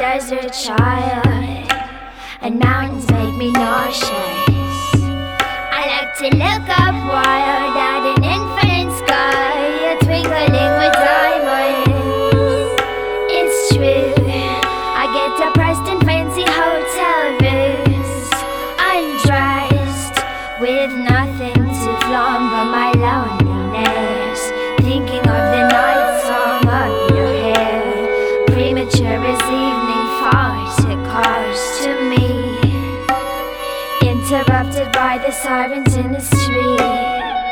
as a child, and mountains make me nauseous. I like to look up wild at an infinite sky, twinkling with diamonds. It's true, I get depressed in fancy hotel rooms, undressed with nothing to flaunt but my loneliness, thinking of the night song on your hair. Premature as evening falls, it calls to me, interrupted by the sirens in the street.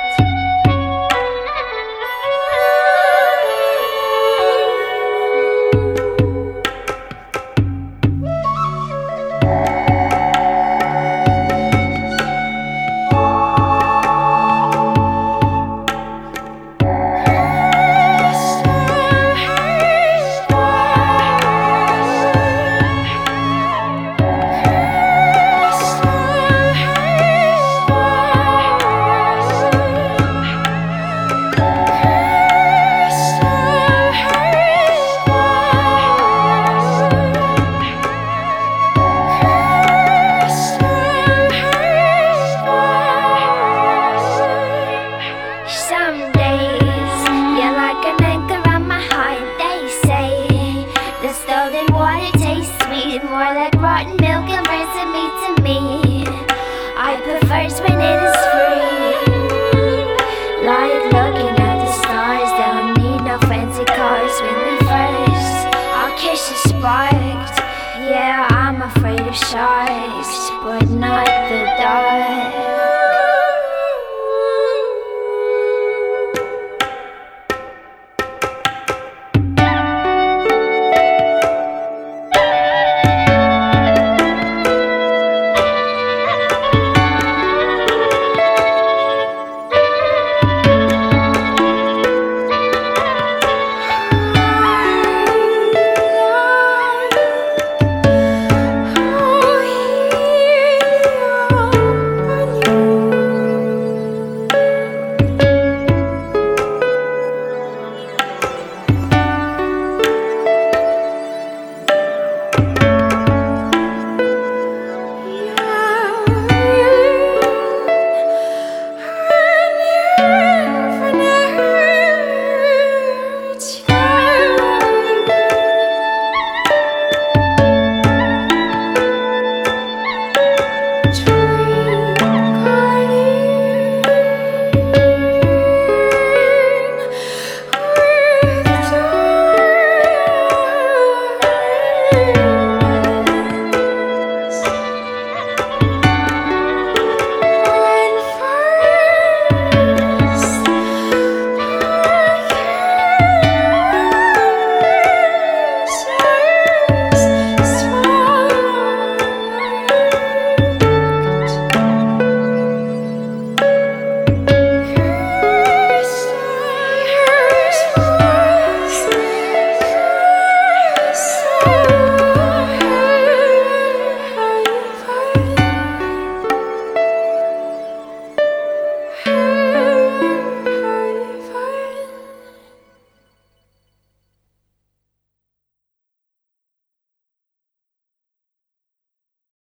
Some days you're like an anchor on my heart. They say the stolen water tastes sweet, more like rotten milk and rancid meat to me. I prefer when it is free, like looking at the stars. Don't need no fancy cars when we first our kisses sparked. Yeah, I'm afraid of sharks, but not the dark.